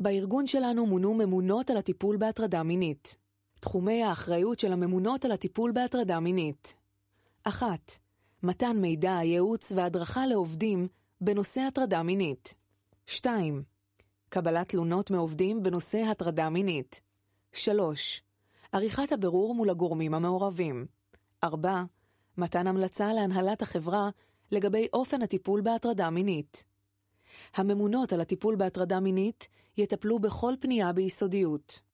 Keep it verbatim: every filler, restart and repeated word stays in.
בארגון שלנו מונו ממונות על הטיפול בהטרדה מינית. תחומי האחריות של הממונות על הטיפול בהטרדה מינית. אחת. מתן מידע, ייעוץ והדרכה לעובדים בנושא הטרדה מינית. שתיים. קבלת תלונות מעובדים בנושא הטרדה מינית. שלוש. עריכת הבירור מול הגורמים המעורבים. ארבע. מתן המלצה להנהלת החברה לגבי אופן הטיפול בהטרדה מינית. הממונות על הטיפול בהטרדה מינית יטפלו בכל פנייה ביסודיות.